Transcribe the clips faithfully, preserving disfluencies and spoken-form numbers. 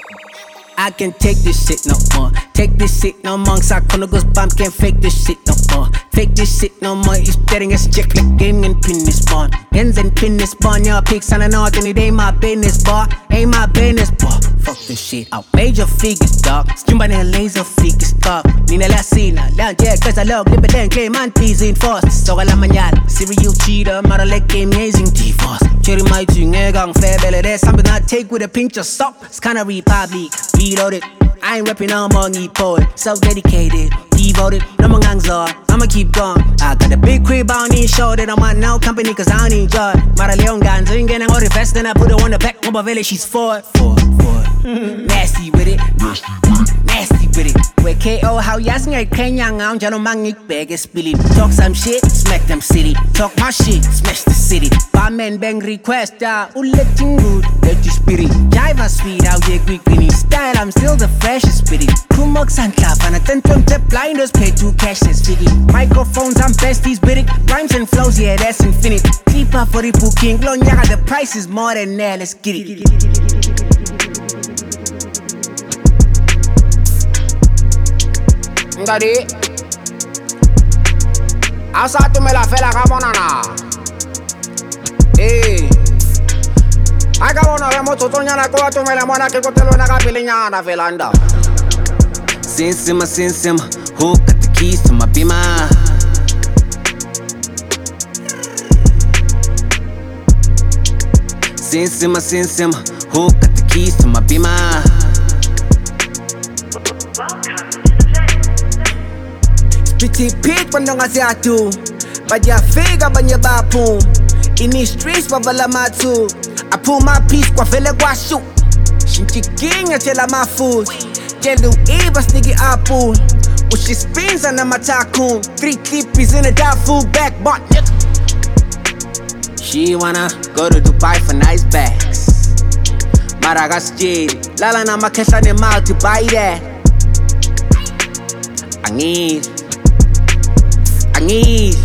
I can't take this shit no more. Take this shit no more. Sakona goes bump, can't fake this shit no more. Fake this shit no more. It's getting us check like game and pin this ball. Ends and pin this ball. Your pics on and out, and it ain't my business, bar. Ain't my business, bar. Fuck this shit out. Major figures, dog. Stimba the laser figures, dog. Nina la sina. Land, yeah, cause I love Libba then claim and teasing fast. So I la mañana. Serial cheater, mara like amazing T-Force. Cherry my ting, gang fair belly. There's something I take with a pinch of salt. It's kinda republic. Reloaded. I ain't rapping no more, need poet. So dedicated, devoted, no more gangs are. I'ma keep going. I got a big crib, I don't need show that I'm on no company, cause I don't need joy. Mara Leon guns, I ain't getting all the vest, and I put her on the back, Mobile Village, she's for it. For it, for it. Nasty with it. Nasty with it. Nasty with it. Where K O, how yasing I can young, I'm Jano Mangik, beg a spilly. Talk some shit, smack them city. Talk my shit, smash the city. Barman bang request, ah, uh, letting good, let you spirit. Jive sweet, out here quick, style, I'm still the freshest spitty. Kumox and clap, and a ten tap blinders pay two cash as figgy. Microphones, I'm besties, biddy. Rhymes and flows, yeah, that's infinite. Keeper for the booking, long yaga, the price is more than that, let's get it. Ngadi Asa tu me la fe la cabonana. Eh Acabona vemos tu toñana ko tu me la mona que cotelo na capiliña na velanda. Sinsima sinsima, who got the keys to my bima? Sinsima sinsima, who got the keys to my bima? Pretty pig pandang asiatu, Badia figa banya bapu. In these streets wavala matu. I pull my piece kwa fele kwa shoot. Shinchi king ya tela my food. Jelu Eva sniggy apple. When she spins on my tycoon. Three clippies in a dog food back but She wanna go to Dubai for nice bags. Madagascar, Lala na makesa ne mal to buy that. I need I need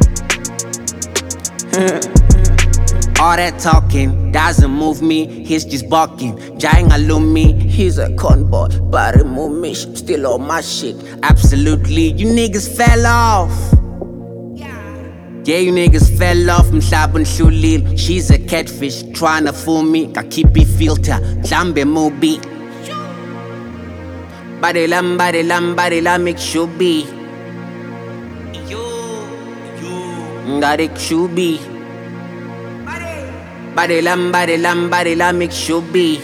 all that talking doesn't move me, he's just barking. Jaying alumi, he's a conboy, but remove me, still on my shit. Absolutely, you niggas fell off. Yeah, you niggas fell off, mhlabun shulil. She's a catfish, tryna fool me. Kakipi filter, Zambe movie. Badilam, badilam, badilam, make sure be. Ngarik shubi. Badilam, badilam, badilam, make sure be.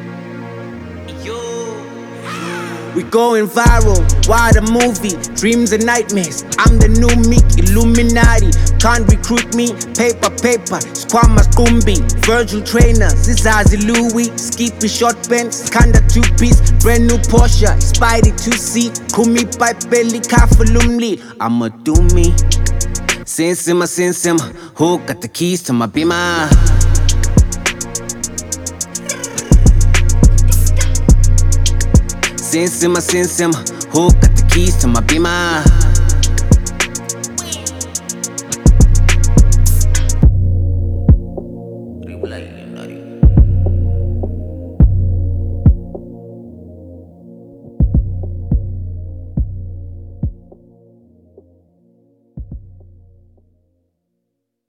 We going viral, why the movie? Dreams and nightmares, I'm the new Meek, Illuminati. Can't recruit me, paper, paper, Squama Skumbi. Virgil Trainer, Zizazi Louis. Skippy short pants, Kanda two-piece. Brand new Porsche, Spidey two-seat. Kumi pipe belly, Kafalumli. I'ma do me. Sinsima, sinsima, who got the keys to my bima? Sinsima, sinsima, who got the keys to my bima?